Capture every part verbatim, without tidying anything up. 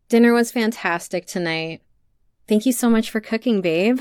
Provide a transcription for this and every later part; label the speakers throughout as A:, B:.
A: Dinner was fantastic tonight. Thank you so much for cooking, babe.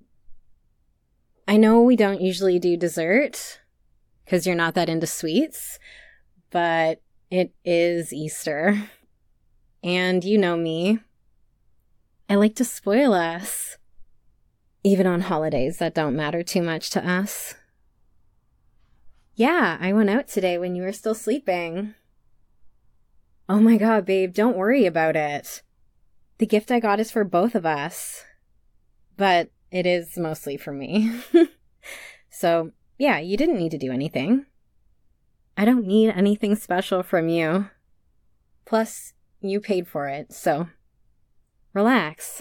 A: I know we don't usually do dessert, because you're not that into sweets, but it is Easter. And you know me. I like to spoil us. Even on holidays that don't matter too much to us. Yeah, I went out today when you were still sleeping. Oh my god, babe, don't worry about it. The gift I got is for both of us. But it is mostly for me. So, yeah, you didn't need to do anything. I don't need anything special from you. Plus, you paid for it, so relax.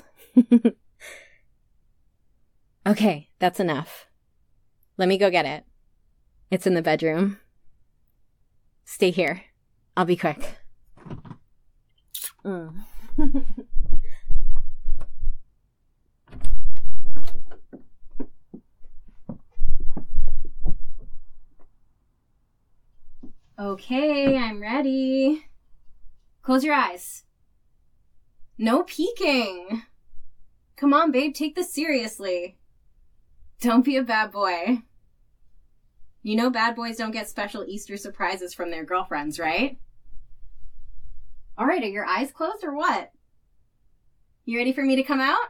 A: Okay, that's enough. Let me go get it. It's in the bedroom. Stay here. I'll be quick. Mm. Okay, I'm ready. Close your eyes. No peeking. Come on, babe, take this seriously. Don't be a bad boy. You know bad boys don't get special Easter surprises from their girlfriends, right? All right, are your eyes closed or what? You ready for me to come out?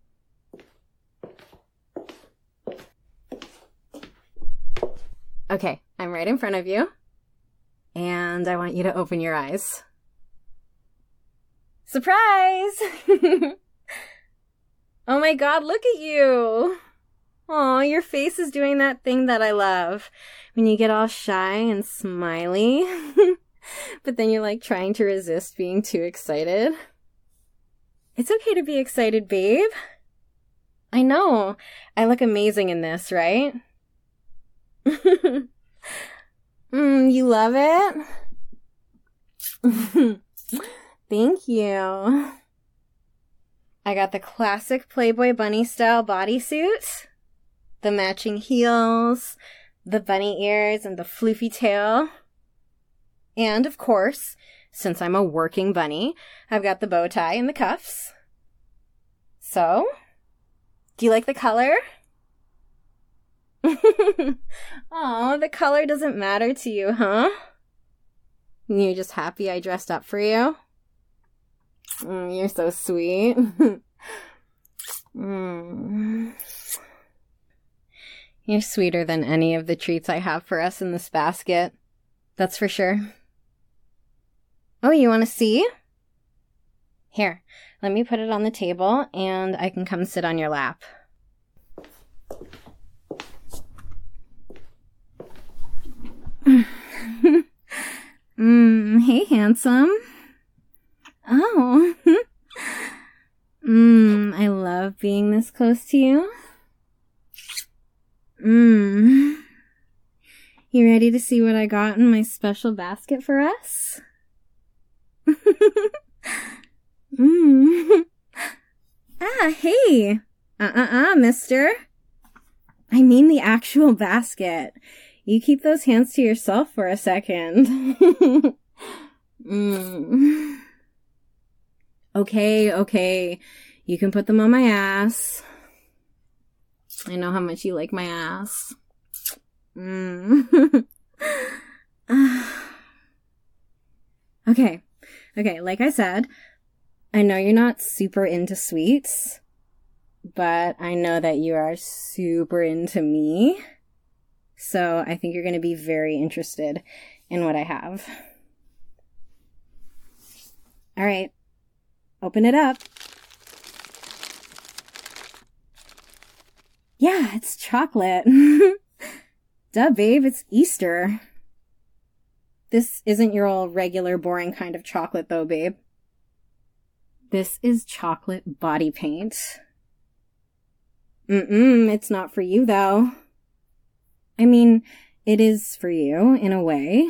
A: Okay, I'm right in front of you. And I want you to open your eyes. Surprise! Oh my god, look at you! Aw, your face is doing that thing that I love. When you get all shy and smiley. But then you're like trying to resist being too excited. It's okay to be excited, babe. I know. I look amazing in this, right? mm, you love it? Thank you. I got the classic Playboy bunny style bodysuit. The matching heels, the bunny ears, and the floofy tail. And, of course, since I'm a working bunny, I've got the bow tie and the cuffs. So, do you like the color? Aw, the color doesn't matter to you, huh? You're just happy I dressed up for you? Mm, you're so sweet. mm. You're sweeter than any of the treats I have for us in this basket. That's for sure. Oh, you want to see? Here, let me put it on the table and I can come sit on your lap. mm, hey, handsome. Oh. mm, I love being this close to you. Mmm. You ready to see what I got in my special basket for us? Mmm. Ah, hey. Uh-uh-uh, mister. I mean the actual basket. You keep those hands to yourself for a second. Mmm. Okay, okay. You can put them on my ass. I know how much you like my ass. Mm. okay. Okay, like I said, I know you're not super into sweets, but I know that you are super into me. So I think you're going to be very interested in what I have. All right. Open it up. Yeah, it's chocolate. Duh, babe, it's Easter. This isn't your old regular boring kind of chocolate though, babe. This is chocolate body paint. Mm-mm, it's not for you though. I mean, it is for you, in a way.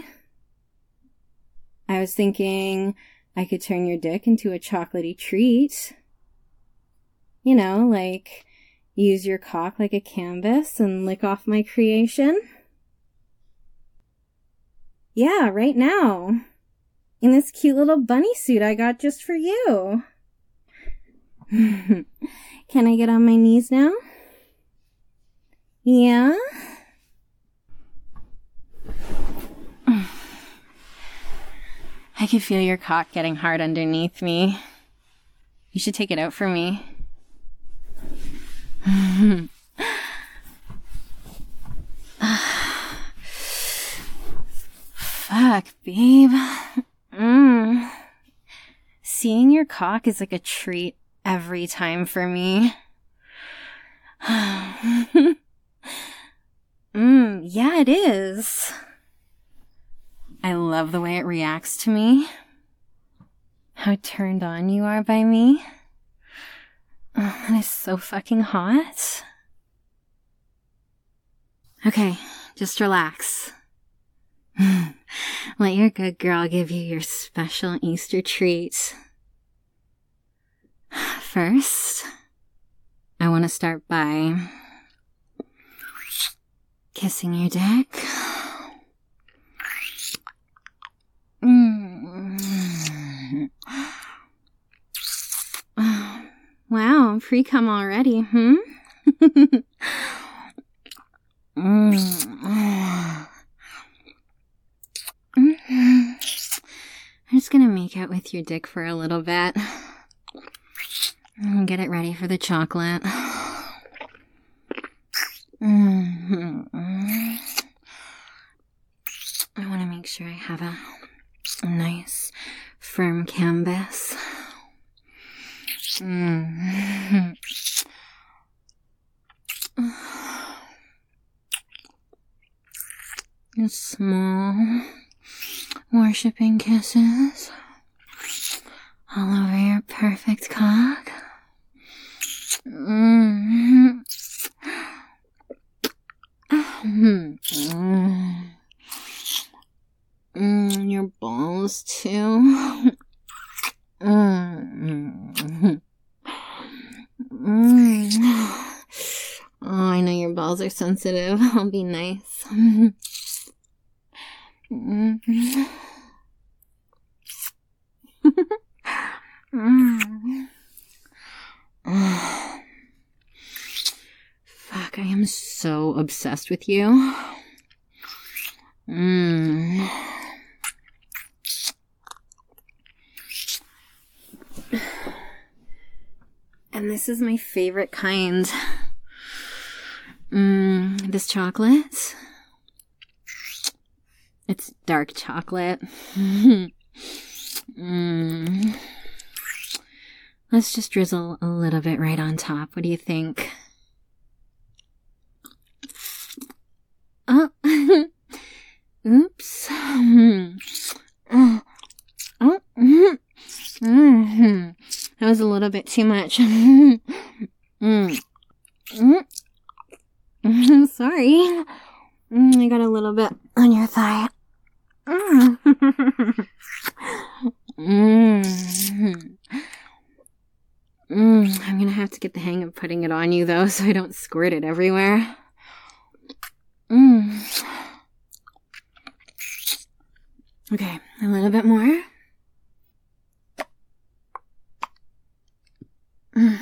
A: I was thinking I could turn your dick into a chocolatey treat. You know, like, use your cock like a canvas and lick off my creation. Yeah, right now. In this cute little bunny suit I got just for you. Can I get on my knees now? Yeah? I can feel your cock getting hard underneath me. You should take it out for me. Fuck, babe. Mm. Seeing your cock is like a treat every time for me. mm, yeah, it is. I love the way it reacts to me. How turned on you are by me. Oh, that is so fucking hot. Okay, just relax. Let your good girl give you your special Easter treat. First, I want to start by kissing your dick. Mm. Wow, pre-cum already, hmm? mm. I'm just gonna make out with your dick for a little bit. And get it ready for the chocolate. Mm-hmm. I want to make sure I have a, a nice, firm canvas. Mm-hmm. And small, worshipping kisses all over your perfect cock. Mm-hmm. Mm-hmm. Mm, your balls too. Mm-hmm. Mm. Oh, I know your balls are sensitive. I'll be nice. Mm-hmm. mm. Oh. Fuck, I am so obsessed with you. Mm. And this is my favorite kind. Mm, this chocolate. It's dark chocolate. mm. Let's just drizzle a little bit right on top. What do you think? Oh. Oops. Oh. Oh. Mm-hmm. That was a little bit too much. mm. Mm. I'm sorry. Mm, I got a little bit on your thigh. Mm. mm. Mm. I'm gonna have to get the hang of putting it on you, though, so I don't squirt it everywhere. Mm. Okay, a little bit more. Mm.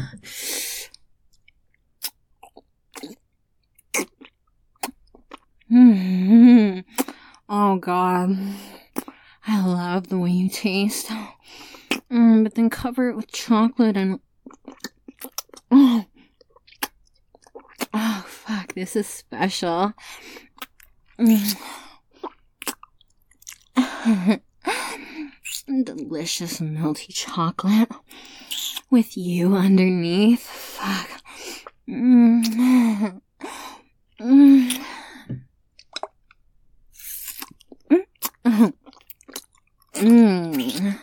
A: Mm-hmm. Oh God, I love the way you taste. Mm, but then cover it with chocolate and oh, oh fuck, this is special. Mm. Delicious melty chocolate with you underneath. Fuck. Mm. Mm. Mm. Mm.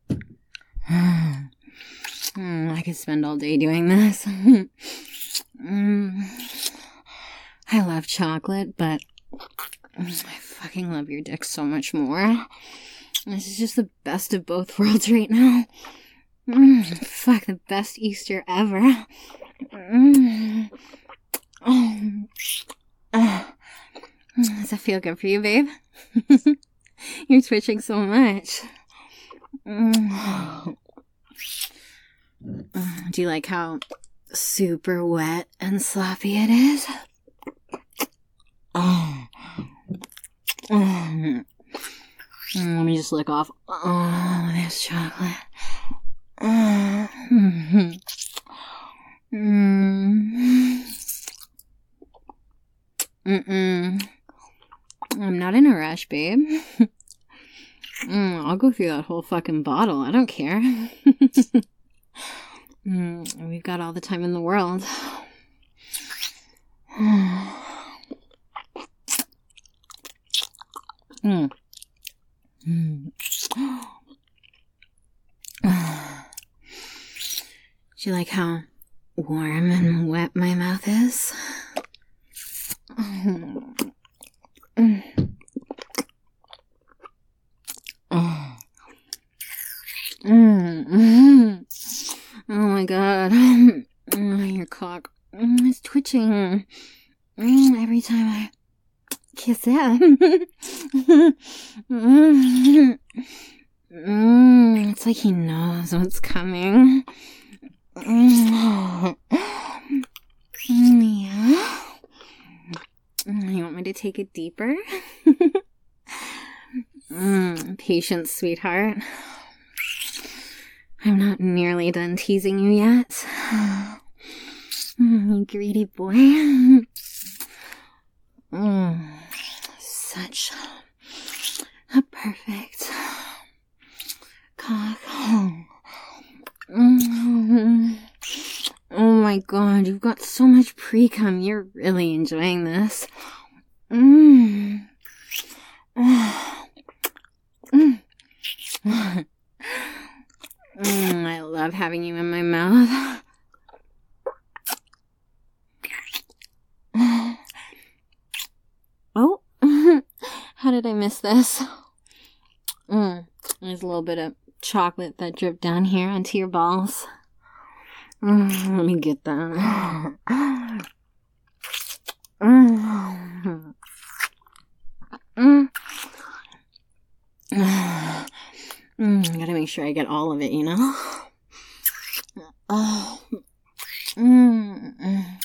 A: Mm. I could spend all day doing this. mm. I love chocolate, but I fucking love your dick so much more. This is just the best of both worlds right now. Mm. Fuck, the best Easter ever. Mm. Oh. Oh. Does that feel good for you, babe? You're twitching so much. Mm. Uh, Do you like how super wet and sloppy it is? Oh. Oh. Let me just lick off all this chocolate. Oh. Mm-hmm. Mm. Mm-mm. I'm not in a rush, babe. mm, I'll go through that whole fucking bottle. I don't care. mm, we've got all the time in the world. mm. Mm. Do you like how warm and wet my mouth is? Mm. Oh. Mm. Mm. Oh my god. Oh, your cock is twitching mm, every time I kiss it. mm. Mm. It's like he knows what's coming. Mm. Yeah. You want me to take it deeper? mm, patience, sweetheart. I'm not nearly done teasing you yet. Mm, greedy boy. Mm, such a perfect cock. Mm. Oh my god, you've got so much pre-cum. You're really enjoying this. Mmm. Mm. mm, I love having you in my mouth. Oh, how did I miss this? Mm, there's a little bit of chocolate that dripped down here onto your balls. Mm, let me get that. Mm. Mm. Mm, gotta make sure I get all of it, you know? Oh. Mm.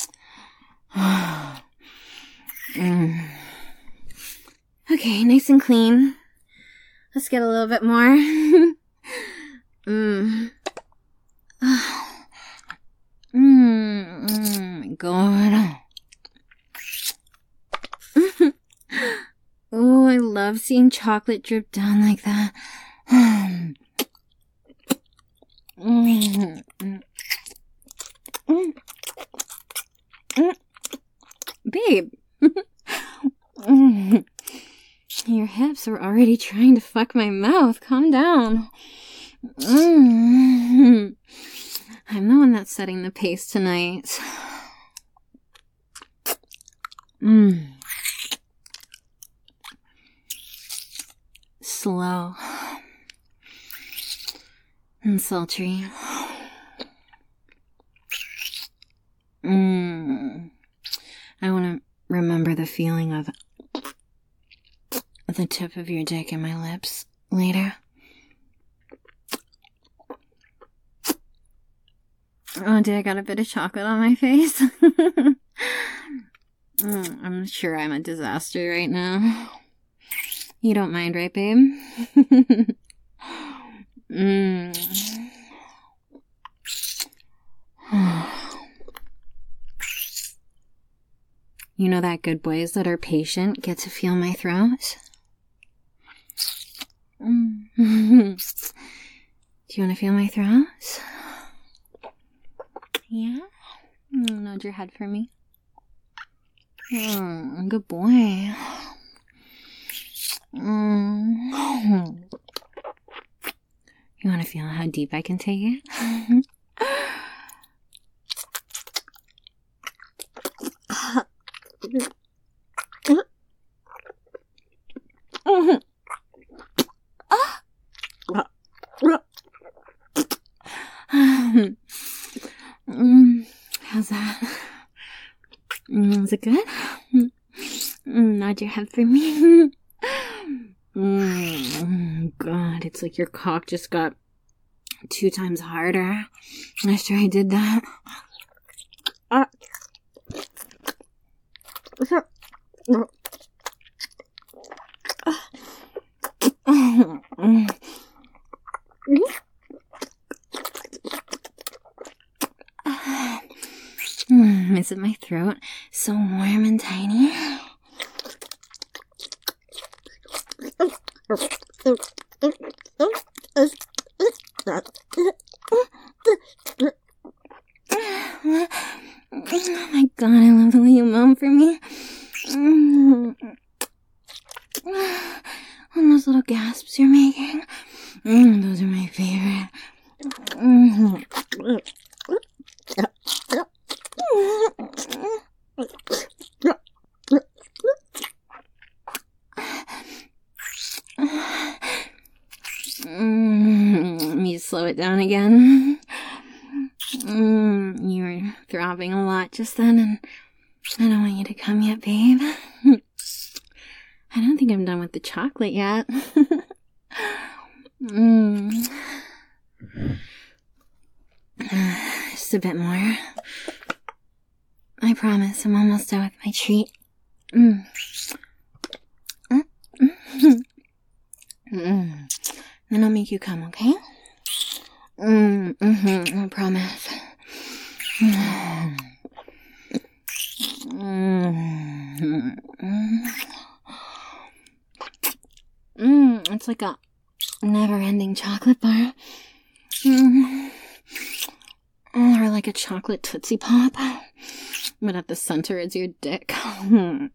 A: Mm. Okay, nice and clean. Let's get a little bit more. mm. Mm, oh my god. Oh, I love seeing chocolate drip down like that. Mm. Mm. Mm. Mm. Babe. mm. Your hips are already trying to fuck my mouth. Calm down. Mm. I'm the one that's setting the pace tonight. Mmm. Slow. And sultry. Mmm. I want to remember the feeling of the tip of your dick in my lips later. Oh, did I got a bit of chocolate on my face? mm, I'm sure I'm a disaster right now. You don't mind, right, babe? mm. You know that good boys that are patient get to feel my throat? Mm. Do you want to feel my throat? Yeah? Nod your head for me. Oh, good boy. Mm. You want to feel how deep I can take it? Mm, how's that? Mm, is it good? Mm, nod your head for me. mm, God, it's like your cock just got two times harder after I did that. Uh, Isn't my throat so warm and tiny? Oh my god, I love the way you moan for me. Mm. And those little gasps you're making. Mm, those are my favorite. Mm. Mm, let me slow it down again. Mm, you were throbbing a lot just then, and I don't want you to come yet, babe. I don't think I'm done with the chocolate yet. mm. Just a bit more. I promise I'm almost done with my treat. Mm. Mm. Mm. Then I'll make you come, okay? Mm, mm-hmm, I promise. Mm. Mm. Mm. It's like a never-ending chocolate bar. Mm. Or like a chocolate Tootsie Pop. But at the center is your dick. Oh,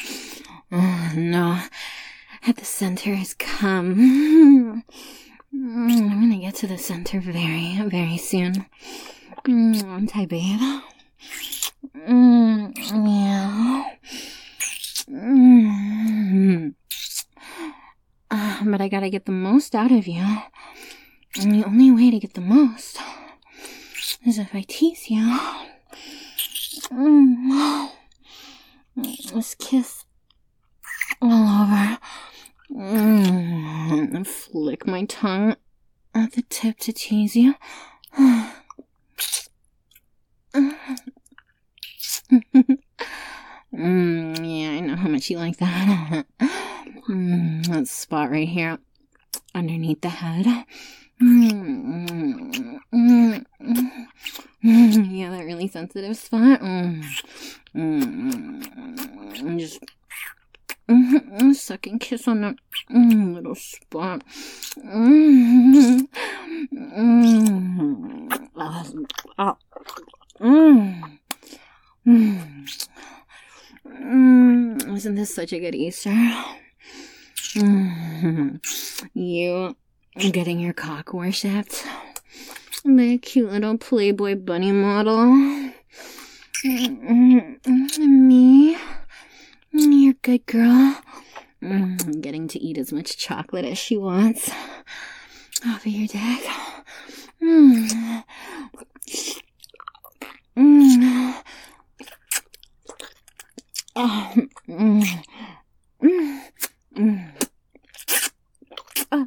A: no. At the center is cum. I'm gonna get to the center very, very soon. Aren't I, babe? Mm, yeah. Mm. Uh, but I gotta get the most out of you. And the only way to get the most is if I tease you. Mm. Just kiss all over. Mm. Flick my tongue at the tip to tease you. mm, yeah, I know how much you like that. mm, that spot right here underneath the head. Mm, mm, mm, mm, yeah, that really sensitive spot. Mm, mm, mm, just mm, suck and kiss on that mm, little spot. Mm, mm, oh, mm, mm, mm, isn't this such a good Easter? Mm, you getting your cock worshipped by a cute little Playboy bunny model. Mm, me, your good girl, mm, getting to eat as much chocolate as she wants off of your dick. Mm. Mm. Oh. Mm. Mm. Mm. Uh.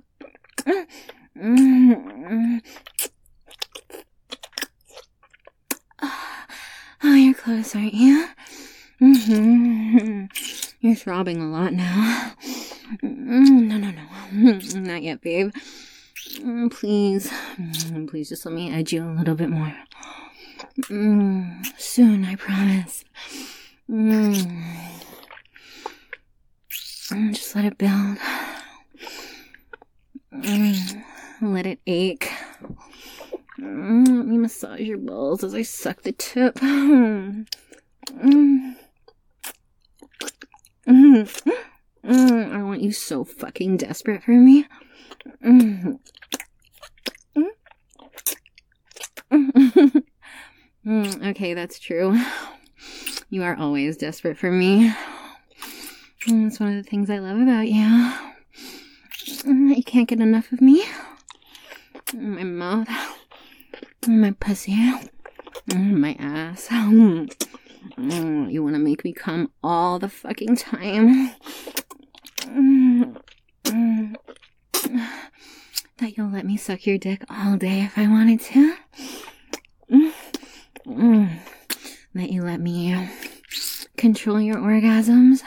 A: Mm. Oh, you're close, aren't you? Mm-hmm. You're throbbing a lot now. Mm, no, no, no. Not yet, babe. Mm, please. Mm, please just let me edge you a little bit more. Mm, soon, I promise. Mm. Mm, just let it build. Mm, let it ache. Mm, let me massage your balls as I suck the tip. Mm. Mm. Mm. Mm. I want you so fucking desperate for me. Mm. Mm. Mm. Okay, that's true. You are always desperate for me. Mm, that's one of the things I love about you. Mm, you can't get enough of me. Mm, my mouth. Mm, my pussy. Mm, my ass. Mm. Mm, you want to make me come all the fucking time. Mm. Mm. That bet you'll let me suck your dick all day if I wanted to. Mm. Mm. That you let me control your orgasms.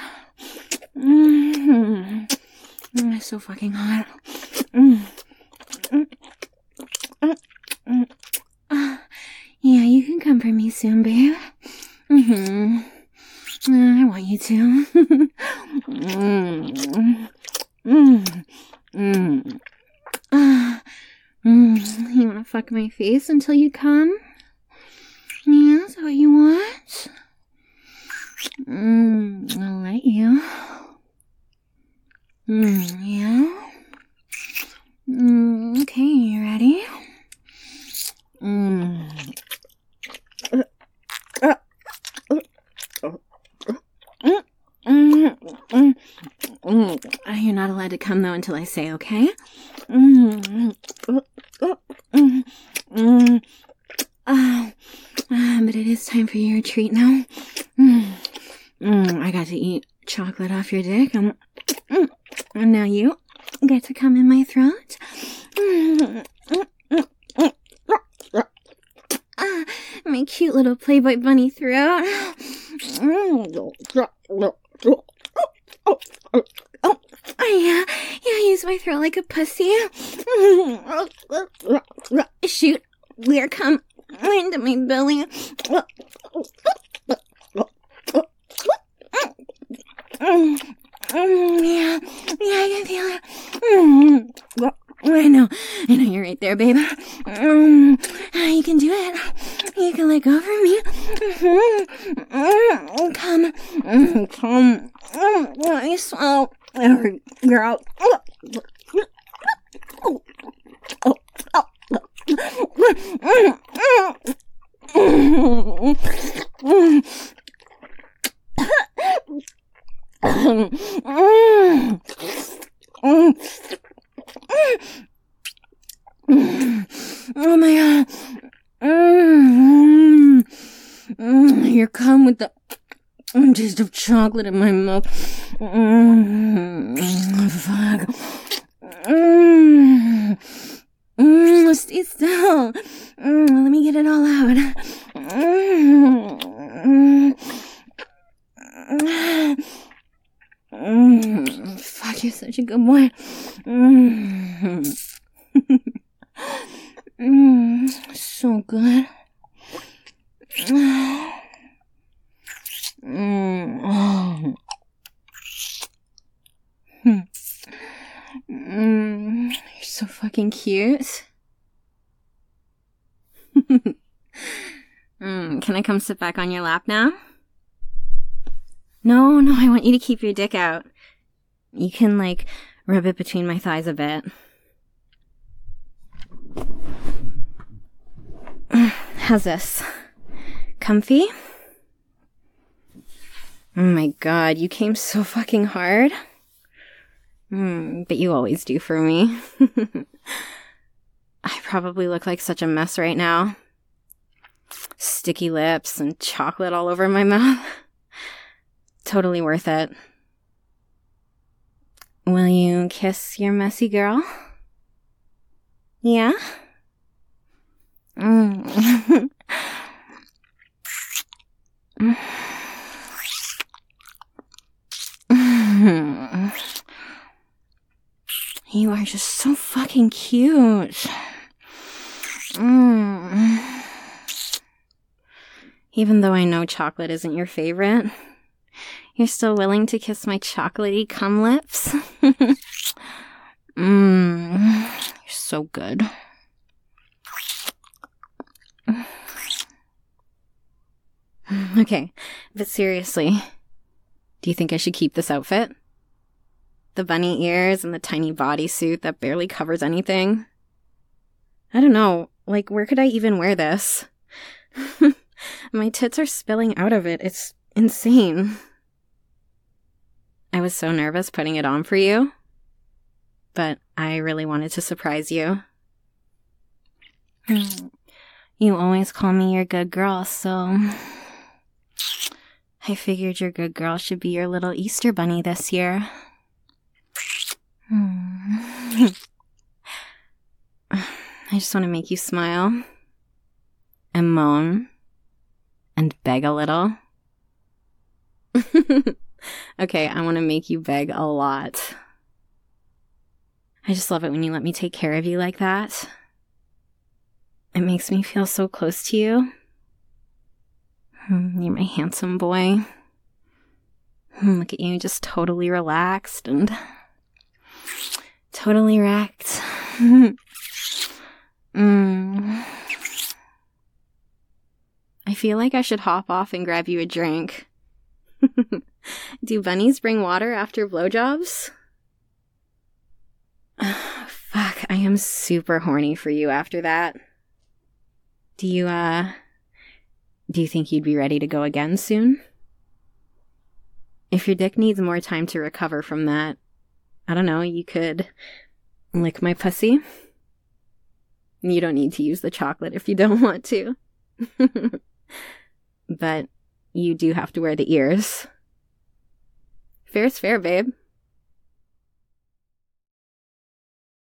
A: Mm. Mm, it's so fucking hot. Mm. Mm. Mm. Mm. Uh, yeah, you can come for me soon, babe. Mm-hmm. Uh, I want you to. mm. Mm. Mm. Uh, mm. You wanna fuck my face until you come? Yeah, is that what you want? Mm, I'll let you. Mm, yeah? Mm, okay, you ready? Mm. Uh, uh, uh, uh, mm, mm, mm. You're not allowed to come, though, until I say, okay? Mm, uh, uh, mm, mm. Uh, uh, but it is time for your treat now. Mm, mm, I got to eat chocolate off your dick. Um, mm, and now you get to come in my throat. Mm, mm, mm, mm, uh, my cute little Playboy bunny throat. Mm, oh, yeah, yeah, use my throat like a pussy. Shoot, we're come into my belly. Yeah, yeah, I can feel it. I know, I know you're right there, babe. Um, you can do it. You can let go from me. Mm-hmm. Come, mm, come. Mm, let me swallow every girl. Oh, oh, oh. Oh my god. Mm, mm, here come with the taste of chocolate in my mouth. Mm, fuck. Mm, mm, stay still. Mm, let me get it all out. Mm, mm, mm, fuck, you're such a good boy. Mm. Mm, so good. Mm, oh. Mm, you're so fucking cute. mm, can I come sit back on your lap now? No, no, I want you to keep your dick out. You can, like, rub it between my thighs a bit. How's this? Comfy? Oh my god, you came so fucking hard. Mm, but you always do for me. I probably look like such a mess right now. Sticky lips and chocolate all over my mouth. Totally worth it. Will you kiss your messy girl? Yeah? Mm. You are just so fucking cute. Mm. Even though I know chocolate isn't your favorite, you're still willing to kiss my chocolatey cum lips? Mmm, you're so good. Okay, but seriously, do you think I should keep this outfit? The bunny ears and the tiny bodysuit that barely covers anything? I don't know, like, where could I even wear this? My tits are spilling out of it. It's insane. I was so nervous putting it on for you, but I really wanted to surprise you. You always call me your good girl, so I figured your good girl should be your little Easter bunny this year. I just want to make you smile and moan and beg a little. Okay, I want to make you beg a lot. I just love it when you let me take care of you like that. It makes me feel so close to you. You're my handsome boy. Look at you, just totally relaxed and totally wrecked. mm. I feel like I should hop off and grab you a drink. Do bunnies bring water after blowjobs? Oh, fuck, I am super horny for you after that. Do you, uh, do you think you'd be ready to go again soon? If your dick needs more time to recover from that, I don't know, you could lick my pussy. You don't need to use the chocolate if you don't want to. But you do have to wear the ears. Fair's fair, babe.